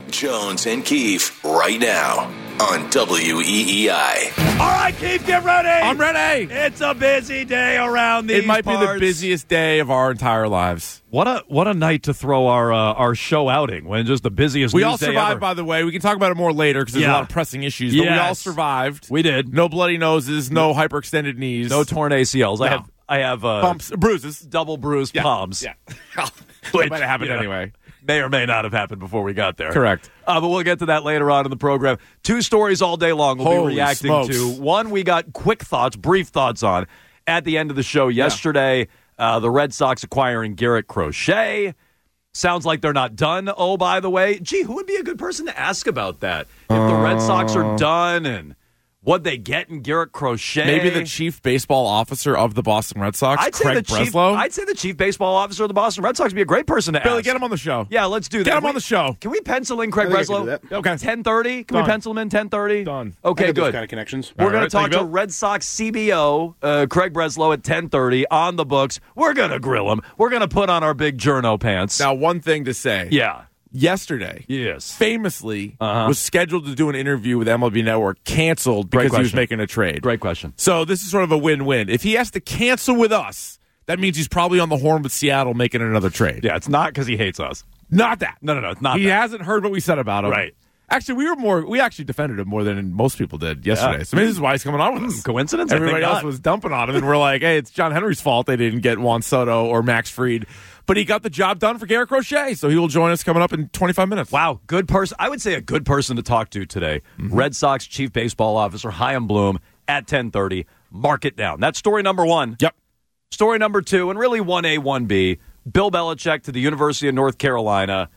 Jones and Keefe right now on WEEI. All right, Keefe, get ready. I'm ready. It's a busy day around these It might parts. be the busiest day of our entire lives. What a night to throw our show outing when just the busiest We news all day survived, ever. by the way. We can talk about it more later because there's a lot of pressing issues. But we all Yes. survived. We did. No bloody noses, no hyperextended knees. No torn ACLs. No. I have bumps, bruises. double bruised palms. Yeah. Which, That might have happened you know, anyway. May or may not have happened before we got there. Correct. But we'll get to that later on in the program. 2 stories all day long we'll Holy be reacting smokes. to. One we got quick thoughts, brief thoughts on at the end of the show yesterday. The Red Sox acquiring Garrett Crochet. Sounds like they're not done. Oh, by the way, gee, who would be a good person to ask about that? If the Red Sox are done and what they get in Garrett Crochet. Maybe the chief baseball officer of the Boston Red Sox, Craig Breslow. I'd say the chief baseball officer of the Boston Red Sox would be a great person to Billy, ask. get him on the show. Yeah, let's do that. Get him on the show. Can we pencil in Craig I think I can Breslow? do that. Okay. 10:30? Can we Done. pencil him in 10:30? Done. Okay, I got those good. kind of connections. We're All going right, to talk thank you, to Bill. Red Sox CBO, Craig Breslow at 10:30 on the books. We're going to grill him. We're going to put on our big journo pants. Now, one thing to say. Yeah. Yesterday, Yes. famously, was scheduled to do an interview with MLB Network, canceled because he was question. making a trade. Great question. So this is sort of a win-win. If he has to cancel with us, that means he's probably on the horn with Seattle making another trade. Yeah, it's not because he hates us. Not that. No, it's not He that. hasn't heard what we said about him. Right. Actually, we actually defended him more than most people did yesterday. Yeah. So maybe this is why he's coming on with us. Coincidence? Everybody I think else not. was dumping on him, and we're like, hey, it's John Henry's fault they didn't get Juan Soto or Max Fried. But he got the job done for Garrett Crochet, so he will join us coming up in 25 minutes. Wow, good person. I would say a good person to talk to today. Red Sox Chief Baseball Officer Chaim Bloom at 10:30. Mark it down. That's story number 1. Yep. Story number 2, and really 1A, 1B. Bill Belichick to the University of North Carolina.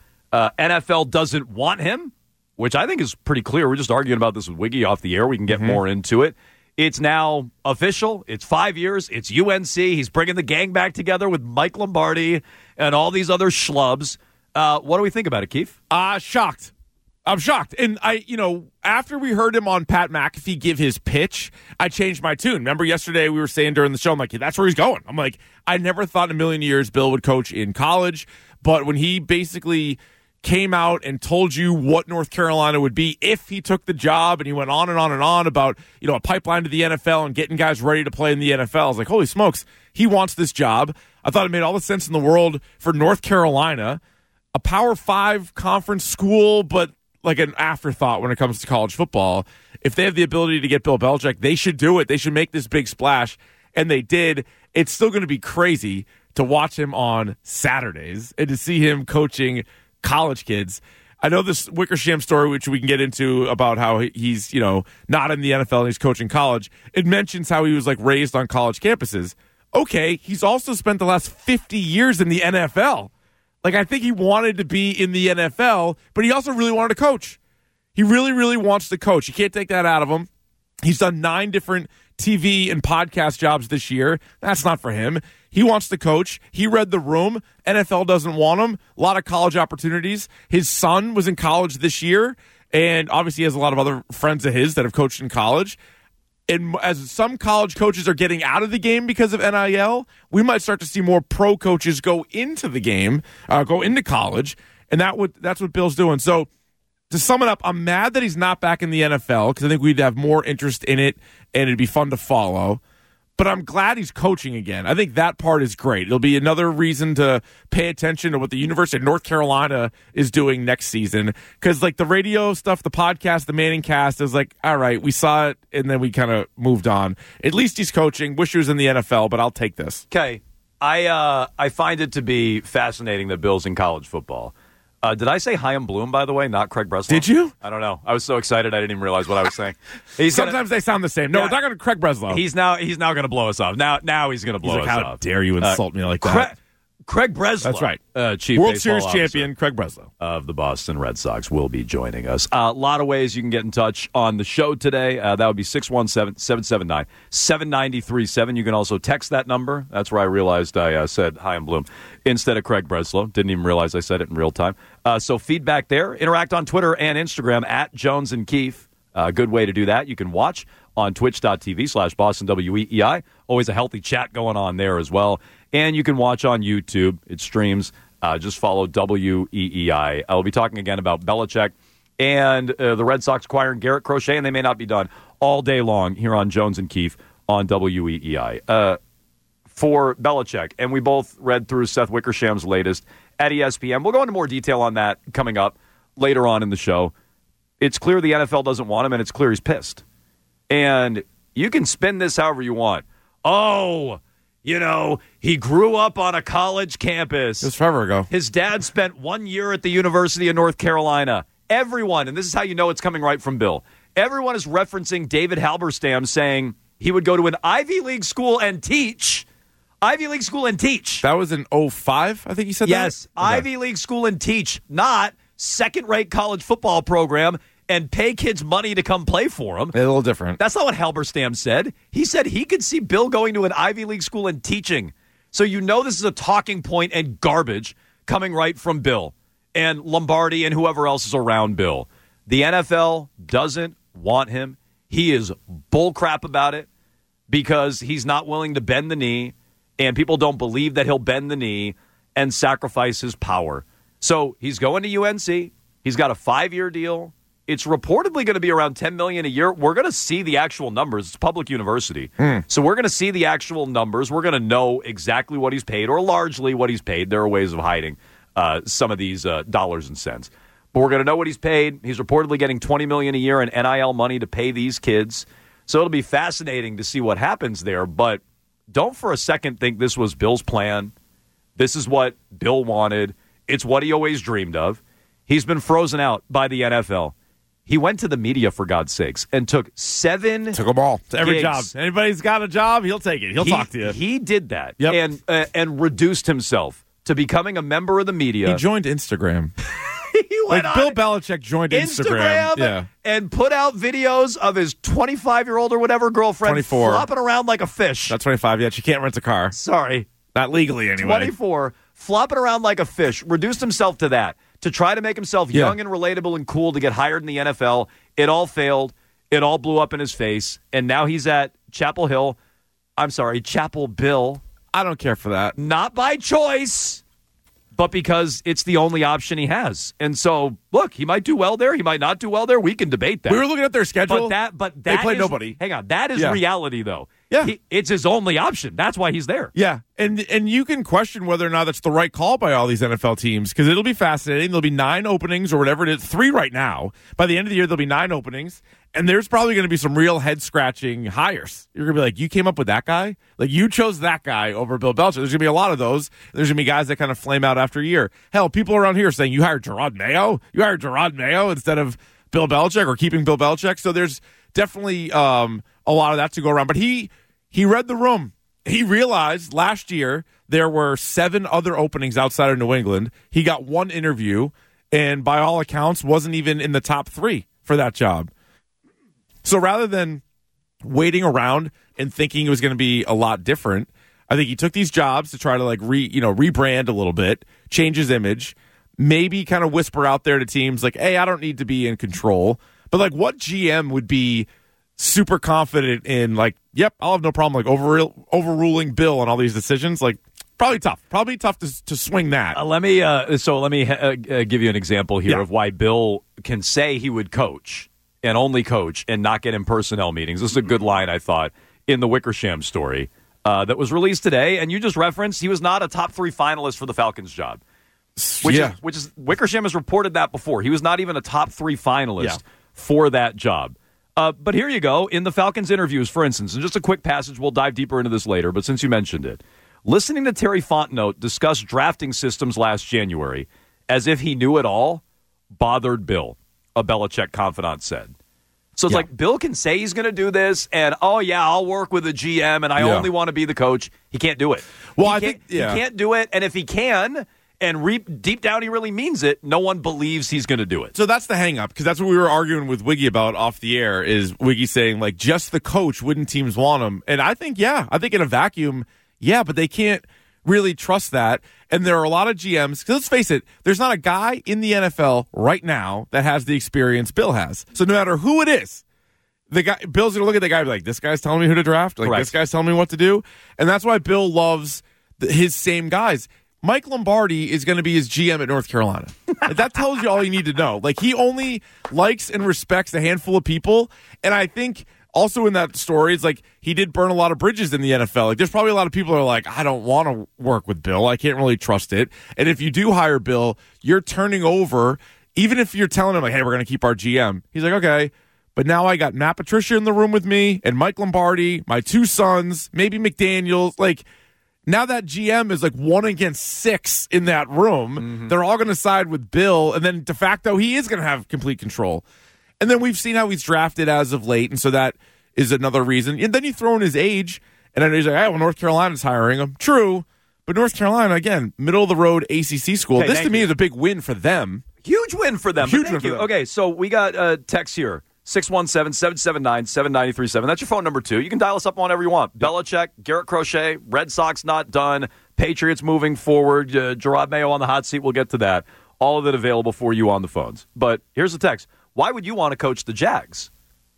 NFL doesn't want him, which I think is pretty clear. We're just arguing about this with Wiggy off the air. We can get more into it. It's now official. It's 5 years. It's UNC. He's bringing the gang back together with Mike Lombardi and all these other schlubs. What do we think about it, Keith? Shocked. I'm shocked. And after we heard him on Pat McAfee give his pitch, I changed my tune. Remember yesterday we were saying during the show, I'm like, that's where he's going. I'm like, I never thought in a million years Bill would coach in college. But when he basically came out and told you what North Carolina would be if he took the job, and he went on and on and on about, a pipeline to the NFL and getting guys ready to play in the NFL. I was like, holy smokes, he wants this job. I thought it made all the sense in the world for North Carolina, a Power 5 conference school, but like an afterthought when it comes to college football. If they have the ability to get Bill Belichick, they should do it. They should make this big splash, and they did. It's still going to be crazy to watch him on Saturdays and to see him coaching college kids. I know this Wickersham story, which we can get into, about how he's, not in the NFL and he's coaching college. It mentions how he was raised on college campuses. Okay, he's also spent the last 50 years in the NFL. I think he wanted to be in the NFL, but he also really wanted to coach. He really, really wants to coach. You can't take that out of him. He's done 9 different TV and podcast jobs this year. That's not for him. He wants to coach. He read the room. NFL doesn't want him. A lot of college opportunities. His son was in college this year, and obviously he has a lot of other friends of his that have coached in college. And as some college coaches are getting out of the game because of NIL, we might start to see more pro coaches go into the game, go into college, and that's what Bill's doing. So to sum it up, I'm mad that he's not back in the NFL because I think we'd have more interest in it and it'd be fun to follow. But I'm glad he's coaching again. I think that part is great. It'll be another reason to pay attention to what the University of North Carolina is doing next season. Because the radio stuff, the podcast, the Manning cast is all right, we saw it and then we kind of moved on. At least he's coaching. Wish he was in the NFL, but I'll take this. Okay. I find it to be fascinating that Bill's in college football. Did I say Chaim Bloom, by the way, not Craig Breslow? Did you? I don't know. I was so excited I didn't even realiage what I was saying. Sometimes they sound the same. No, Yeah. we're talking to Craig Breslow. He's now going to blow us off. Now he's going to blow us how off. dare you insult me like that? Craig Breslow. That's right. Chief World Baseball Series Officer champion Craig Breslow of the Boston Red Sox will be joining us. A lot of ways you can get in touch on the show today. That would be 617-779-7937. You can also text that number. That's where I realized I said Chaim Bloom instead of Craig Breslow. Didn't even realize I said it in real time. So feedback there. Interact on Twitter and Instagram at Jones and Keefe. Good way to do that. You can watch on twitch.tv/Boston WEEI. Always a healthy chat going on there as well. And you can watch on YouTube. It streams Just follow WEEI. I'll be talking again about Belichick and the Red Sox acquiring Garrett Crochet, and they may not be done all day long here on Jones and Keefe on WEEI. For Belichick, and we both read through Seth Wickersham's latest at ESPN. We'll go into more detail on that coming up later on in the show. It's clear the NFL doesn't want him, and it's clear he's pissed. And you can spin this however you want. Oh, he grew up on a college campus. It was forever ago. His dad spent 1 year at the University of North Carolina. Everyone, and this is how you know it's coming right from Bill, everyone is referencing David Halberstam saying he would go to an Ivy League school and teach. Ivy League school and teach. That was in 2005, I think you said that? Yes, okay. Ivy League school and teach, not second-rate college football program and pay kids money to come play for them. A little different. That's not what Halberstam said. He said he could see Bill going to an Ivy League school and teaching. So you know this is a talking point and garbage coming right from Bill and Lombardi and whoever else is around Bill. The NFL doesn't want him. He is bullcrap about it because he's not willing to bend the knee, and people don't believe that he'll bend the knee and sacrifice his power. So he's going to UNC. He's got a 5-year deal. It's reportedly going to be around $10 million a year. We're going to see the actual numbers. It's a public university. So we're going to see the actual numbers. We're going to know exactly what he's paid, or largely what he's paid. There are ways of hiding some of these dollars and cents. But we're going to know what he's paid. He's reportedly getting $20 million a year in NIL money to pay these kids. So it'll be fascinating to see what happens there. But don't for a second think this was Bill's plan. This is what Bill wanted. It's what he always dreamed of. He's been frozen out by the NFL. He went to the media, for God's sakes, and took 7 Took them all. To every gigs. job. Anybody's got a job, he'll take it. He'll talk to you. He did that. Yep. And reduced himself to becoming a member of the media. He joined Instagram. He went like on Bill Belichick joined Instagram. And put out videos of his 25-year-old or whatever girlfriend 24. flopping around like a fish. Not 25 yet. She can't rent a car. Sorry. Not legally, anyway. 24, flopping around like a fish, reduced himself to that, to try to make himself young and relatable and cool to get hired in the NFL. It all failed. It all blew up in his face. And now he's at Chapel Bill. I don't care for that. Not by choice, but because it's the only option he has. And so, look, he might do well there. He might not do well there. We can debate that. We were looking at their schedule. But they play is, nobody. Hang on. That is reality, though. Yeah. It's his only option. That's why he's there. Yeah. And you can question whether or not that's the right call by all these NFL teams, because it'll be fascinating. There'll be 9 openings or whatever it is. 3 right now. By the end of the year, there'll be 9 openings. And there's probably going to be some real head-scratching hires. You're going to be like, you came up with that guy? Like, you chose that guy over Bill Belichick. There's going to be a lot of those. There's going to be guys that kind of flame out after a year. Hell, people around here saying, you hired Gerard Mayo? You hired Gerard Mayo instead of Bill Belichick, or keeping Bill Belichick? So there's definitely a lot of that to go around. But he read the room. He realized last year there were 7 other openings outside of New England. He got 1 interview, and by all accounts, wasn't even in the top 3 for that job. So rather than waiting around and thinking it was going to be a lot different, I think he took these jobs to try to rebrand a little bit, change his image, maybe kind of whisper out there to teams like, hey, I don't need to be in control. But like, what GM would be super confident in, like, yep, I'll have no problem like overruling Bill on all these decisions? Like, probably tough to swing that. Let me give you an example here of why Bill can say he would coach and only coach and not get in personnel meetings. This is a good line, I thought, in the Wickersham story that was released today. And you just referenced he was not a top 3 finalist for the Falcons job. Which is Wickersham has reported that before. He was not even a top 3 finalist for that job. But here you go. In the Falcons interviews, for instance, and just a quick passage, we'll dive deeper into this later, but since you mentioned it, listening to Terry Fontenot discuss drafting systems last January as if he knew it all bothered Bill, a Belichick confidant said. So it's like, Bill can say he's going to do this, and, I'll work with a GM, and I only want to be the coach. He can't do it. Well, he can't do it, and if he can, and deep down he really means it, no one believes he's going to do it. So that's the hang-up, because that's what we were arguing with Wiggy about off the air, is Wiggy saying, like, just the coach, wouldn't teams want him? And I think in a vacuum, but they can't really trust that. And there are a lot of GMs, because let's face it, there's not a guy in the NFL right now that has the experience Bill has. So no matter who it is, Bill's going to look at the guy and be like, this guy's telling me who to draft? Like, This guy's telling me what to do? And that's why Bill loves his same guys. Mike Lombardi is going to be his GM at North Carolina. That tells you all you need to know. Like, he only likes and respects a handful of people. And I think also in that story, it's like he did burn a lot of bridges in the NFL. Like, there's probably a lot of people who are like, I don't want to work with Bill. I can't really trust it. And if you do hire Bill, you're turning over, even if you're telling him, like, hey, we're going to keep our GM. He's like, okay. But now I got Matt Patricia in the room with me and Mike Lombardi, my two sons, maybe McDaniels. Like, now that GM is like 1 against 6 in that room. Mm-hmm. They're all going to side with Bill, and then de facto he is going to have complete control. And then we've seen how he's drafted as of late, and so that is another reason. And then you throw in his age, and then he's like, hey, well, North Carolina's hiring him. True, but North Carolina, again, middle-of-the-road ACC school. This to me is a big win for them. Huge win for them. Huge win for them. Okay, so we got text here. 617-779-7937. That's your phone number, too. You can dial us up on whatever you want. Belichick, Garrett Crochet, Red Sox not done, Patriots moving forward, Gerard Mayo on the hot seat. We'll get to that. All of it available for you on the phones. But here's the text. Why would you want to coach the Jags?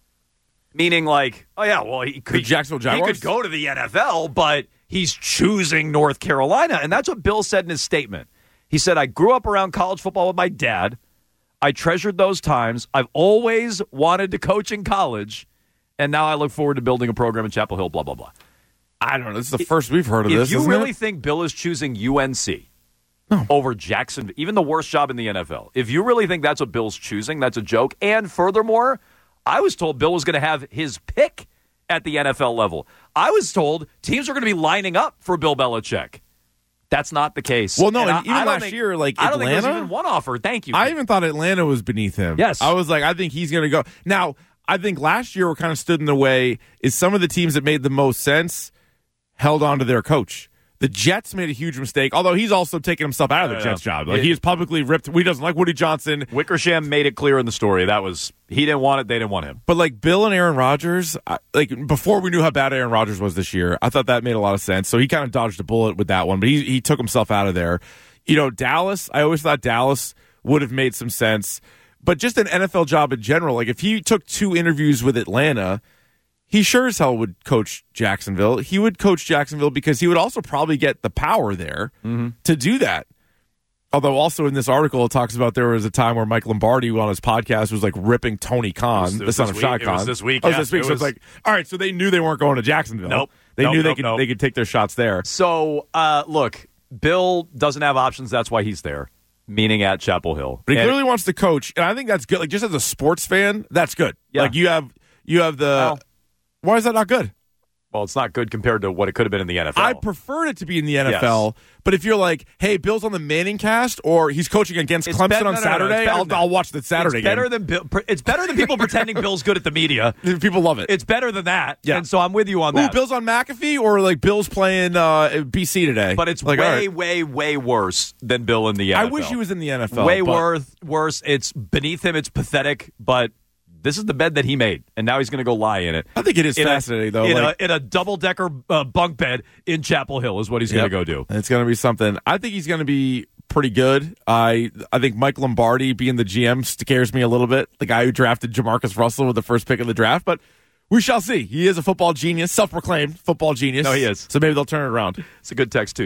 Meaning like, oh, yeah, well, he could, the Jacksonville Jaguars? He could go to the NFL, but he's choosing North Carolina. And that's what Bill said in his statement. He said, I grew up around college football with my dad. I treasured those times. I've always wanted to coach in college, and now I look forward to building a program in Chapel Hill, blah, blah, blah. I don't know. This is the first we've heard of this, If you really think Bill is choosing UNC over Jacksonville, even the worst job in the NFL, if you really think that's what Bill's choosing, that's a joke. And furthermore, I was told Bill was going to have his pick at the NFL level. I was told teams are going to be lining up for Bill Belichick. That's not the case. Well, no, and even last year, like I don't Atlanta, think there's even one offer. Thank you. I even thought Atlanta was beneath him. Yes. I was like, I think he's going to go. Now, I think last year what kind of stood in the way is some of the teams that made the most sense held on to their coach. The Jets made a huge mistake, although he's also taken himself out of the Jets job. Like, he has publicly ripped. He doesn't like Woody Johnson. Wickersham made it clear in the story. That was, he didn't want it, they didn't want him. But like Bill and Aaron Rodgers, like before we knew how bad Aaron Rodgers was this year, I thought that made a lot of sense. So he kind of dodged a bullet with that one, but he took himself out of there. You know, Dallas, I always thought Dallas would have made some sense. But just an NFL job in general, like if he took 2 interviews with Atlanta, he sure as hell would coach Jacksonville. He would coach Jacksonville because he would also probably get the power there to do that. Although also in this article, it talks about there was a time where Mike Lombardi on his podcast was like ripping Tony Khan, the son of Shad Khan. It was this week. Oh, this week. So it's like, all right, so they knew they weren't going to Jacksonville. Nope. They knew they could take their shots there. So, look, Bill doesn't have options. That's why he's there, meaning at Chapel Hill. But he clearly wants to coach, and I think that's good. Like, just as a sports fan, that's good. Yeah. Like, you have the... Well, why is that not good? Well, it's not good compared to what it could have been in the NFL. I preferred it to be in the NFL, but if you're like, hey, Bill's on the Manning cast, or he's coaching against Clemson on Saturday, I'll watch the Saturday game. It's better than people pretending Bill's good at the media. People love it. It's better than that, yeah. And so I'm with you on that. Bill's on McAfee, or like Bill's playing BC today. But it's like, way worse than Bill in the NFL. I wish he was in the NFL. Way worse. It's beneath him. It's pathetic, but this is the bed that he made, and now he's going to go lie in it. I think it is fascinating, though. In a double-decker bunk bed in Chapel Hill is what he's going to go do. It's going to be something. I think he's going to be pretty good. I think Mike Lombardi being the GM scares me a little bit, the guy who drafted Jamarcus Russell with the first pick of the draft, but we shall see. He is a football genius, self-proclaimed football genius. No, he is. So maybe they'll turn it around. It's a good text, too,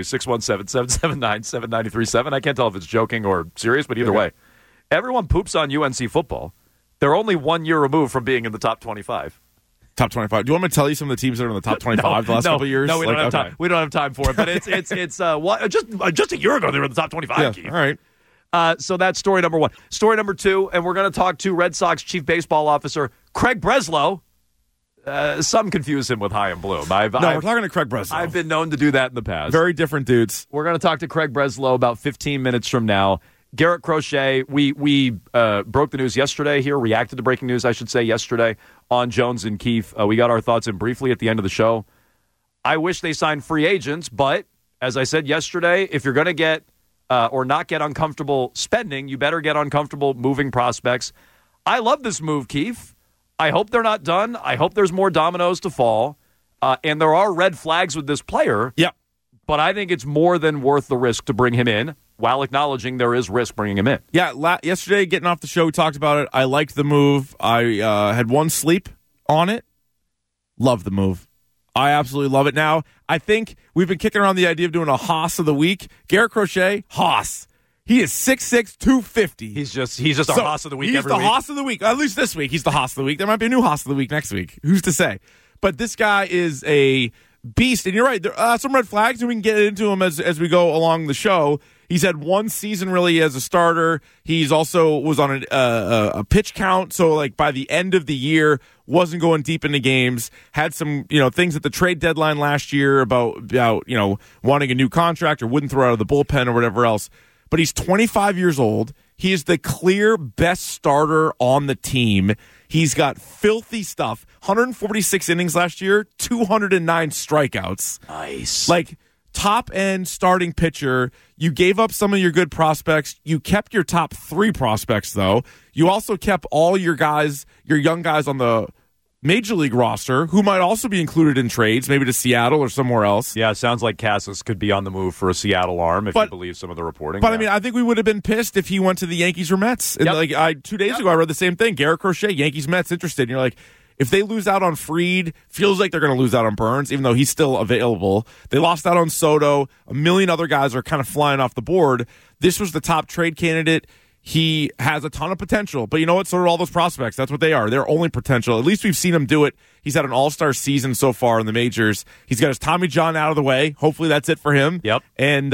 617-779-7937. I can't tell if it's joking or serious, but either way. Everyone poops on UNC football. They're only 1 year removed from being in the top 25. Top 25. Do you want me to tell you some of the teams that are in the top 25 the last couple of years? No, we don't have time. We don't have time for it. But it's just a year ago they were in the top 25. Yeah, Keith. all right. So that's story number 1. Story number 2, and we're going to talk to Red Sox chief baseball officer Craig Breslow. Some confuse him with Chaim Bloom. We're talking to Craig Breslow. I've been known to do that in the past. Very different dudes. We're going to talk to Craig Breslow about 15 minutes from now. Garrett Crochet, we broke the news yesterday here, reacted to breaking news, I should say, yesterday on Jones and Keefe. We got our thoughts in briefly at the end of the show. I wish they signed free agents, but as I said yesterday, if you're going to get or not get uncomfortable spending, you better get uncomfortable moving prospects. I love this move, Keefe. I hope they're not done. I hope there's more dominoes to fall. And there are red flags with this player. Yeah. But I think it's more than worth the risk to bring him in, while acknowledging there is risk bringing him in. Yeah, yesterday, getting off the show, we talked about it. I liked the move. I had one sleep on it. Love the move. I absolutely love it. Now, I think we've been kicking around the idea of doing a Haas of the week. Garrett Crochet, Haas. He is 6'6", 250. He's just our Haas of the week every week. He's the Haas of the week. At least this week, he's the Haas of the week. There might be a new Haas of the week next week. Who's to say? But this guy is a beast. And you're right, there are some red flags, and we can get into him as we go along the show. He's had one season really as a starter. He's also was on a pitch count, so like by the end of the year, wasn't going deep into games. Had some things at the trade deadline last year about wanting a new contract or wouldn't throw out of the bullpen or whatever else. But he's 25 years old. He is the clear best starter on the team. He's got filthy stuff. 146 innings last year, 209 strikeouts. Nice. Like, top-end starting pitcher. You gave up some of your good prospects. You kept your top 3 prospects, though. You also kept all your young guys on the Major League roster, who might also be included in trades, maybe to Seattle or somewhere else. Yeah, it sounds like Casas could be on the move for a Seattle arm, if you believe some of the reporting. But, I mean, I think we would have been pissed if he went to the Yankees or Mets. And Yep. 2 days ago, I read the same thing. Garrett Crochet, Yankees, Mets, interested. And you're like, if they lose out on Fried, feels like they're going to lose out on Burns, even though he's still available. They lost out on Soto. A million other guys are kind of flying off the board. This was the top trade candidate. He has a ton of potential. But you know what? So are all those prospects. That's what they are. They're only potential. At least we've seen him do it. He's had an all-star season so far in the majors. He's got his Tommy John out of the way. Hopefully that's it for him. Yep. And,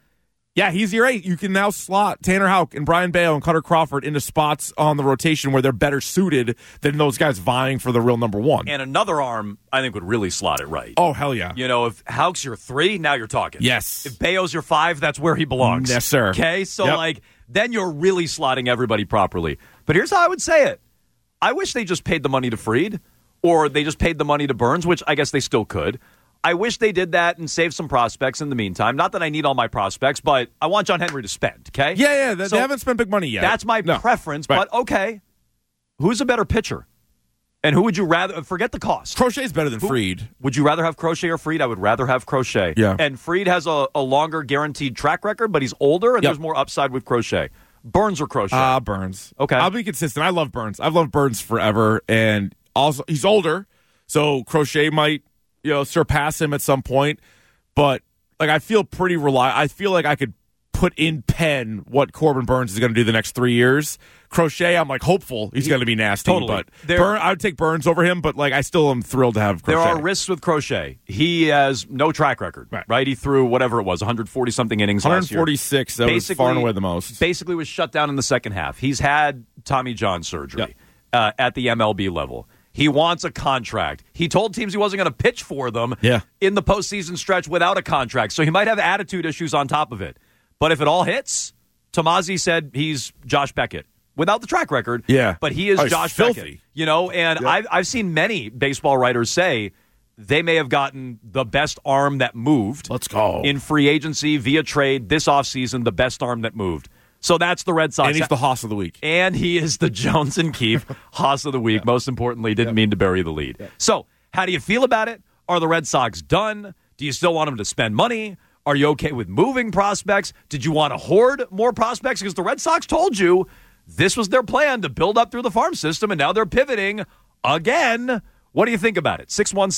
he's your 8. You can now slot Tanner Houck and Brian Bale and Cutter Crawford into spots on the rotation where they're better suited than those guys vying for the real number 1. And another arm, I think, would really slot it right. Oh, hell yeah. If Houck's your 3, now you're talking. Yes. If Bayo's your 5, that's where he belongs. Yes, sir. Okay? So, then you're really slotting everybody properly. But here's how I would say it. I wish they just paid the money to Fried, or they just paid the money to Burns, which I guess they still could. I wish they did that and saved some prospects in the meantime. Not that I need all my prospects, but I want John Henry to spend, okay? Yeah. They haven't spent big money yet. That's my preference, right. But okay. Who's a better pitcher? And who would you rather? Forget the cost. Crochet's better than Fried. Would you rather have Crochet or Fried? I would rather have Crochet. Yeah. And Fried has a longer guaranteed track record, but he's older, and there's more upside with Crochet. Burns or Crochet? Burns. Okay. I'll be consistent. I love Burns. I've loved Burns forever, and also he's older, so Crochet might surpass him at some point. But I feel pretty reliable. I feel like I could put in pen what Corbin Burns is going to do the next 3 years. Crochet, I'm hopeful he's going to be nasty. Totally. But I would take Burns over him, but I still am thrilled to have Crochet. There are risks with Crochet. He has no track record, right? He threw whatever it was, 140-something innings 146, that was far and away the most. Basically was shut down in the second half. He's had Tommy John surgery at the MLB level. He wants a contract. He told teams he wasn't going to pitch for them in the postseason stretch without a contract, so he might have attitude issues on top of it. But if it all hits, Tomasi said he's Josh Beckett. Without the track record, but he is Josh Beckett. And I've seen many baseball writers say they may have gotten the best arm that moved. Let's go. In free agency, via trade, this offseason, the best arm that moved. So that's the Red Sox. And he's the Haas of the week. And he is the Jones and Keefe Haas of the week. Most importantly, didn't mean to bury the lead. So how do you feel about it? Are the Red Sox done? Do you still want them to spend money? Are you okay with moving prospects? Did you want to hoard more prospects? Because the Red Sox told you this was their plan to build up through the farm system, and now they're pivoting again. What do you think about it?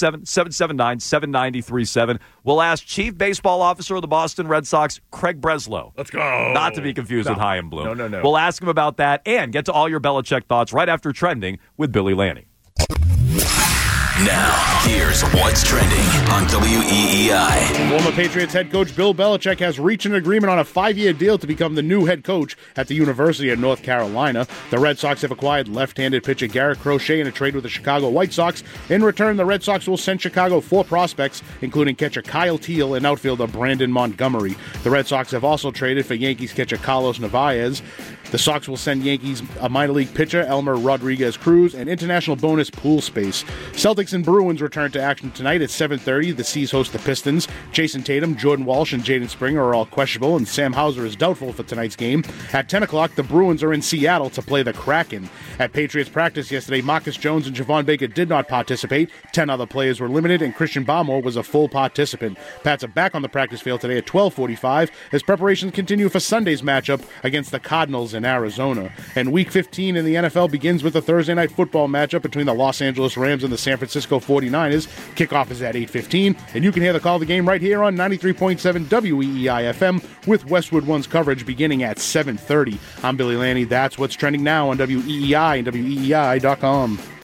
617-779-7937. We'll ask Chief Baseball Officer of the Boston Red Sox, Craig Breslow. Let's go. Not to be confused with Chaim Bloom. No. We'll ask him about that and get to all your Belichick thoughts right after Trending with Billy Lanning. Now, here's what's trending on WEEI. Former Patriots head coach Bill Belichick has reached an agreement on a 5-year deal to become the new head coach at the University of North Carolina. The Red Sox have acquired left-handed pitcher Garrett Crochet in a trade with the Chicago White Sox. In return, the Red Sox will send Chicago 4 prospects, including catcher Kyle Teal and outfielder Brandon Montgomery. The Red Sox have also traded for Yankees catcher Carlos Narvaez. The Sox will send Yankees a minor league pitcher, Elmer Rodriguez Cruz, and international bonus pool space. Celtics and Bruins return to action tonight at 7:30. The Seas host the Pistons. Jason Tatum, Jordan Walsh, and Jaden Springer are all questionable, and Sam Hauser is doubtful for tonight's game. At 10 o'clock, the Bruins are in Seattle to play the Kraken. At Patriots practice yesterday, Marcus Jones and Javon Baker did not participate. 10 other players were limited, and Christian Barmore was a full participant. Pats are back on the practice field today at 12:45 as preparations continue for Sunday's matchup against the Cardinals in Arizona. And Week 15 in the NFL begins with a Thursday night football matchup between the Los Angeles Rams and the San Francisco 49ers. Kickoff is at 8:15, and you can hear the call of the game right here on 93.7 WEEI FM with Westwood One's coverage beginning at 7:30. I'm Billy Lanny. That's what's trending now on WEEI and WEEI.com.